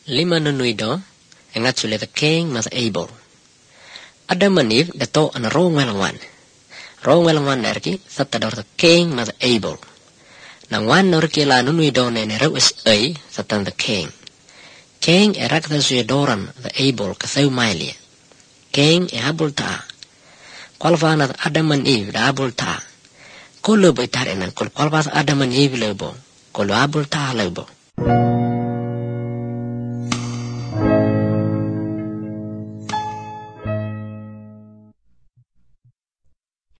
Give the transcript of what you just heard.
Lima nunui do, engat sule the king mas able. Adam and Eve dato an wrong well one erki satador the king mas able. Nang wan norki la nunui do ne is a satan the king. King erak the doran the able kasau mailia. King e habul ta. Qualvana Adam and Eve da habul ta. Kolo boitar enan kol qualvas Adam and Eve lobo. Kolo habul ta lobo.